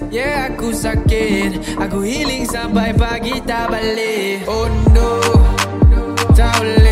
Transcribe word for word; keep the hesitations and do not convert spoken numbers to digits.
Yeah, aku sakit, aku healing sampai pagi tak balik. Oh no, tak boleh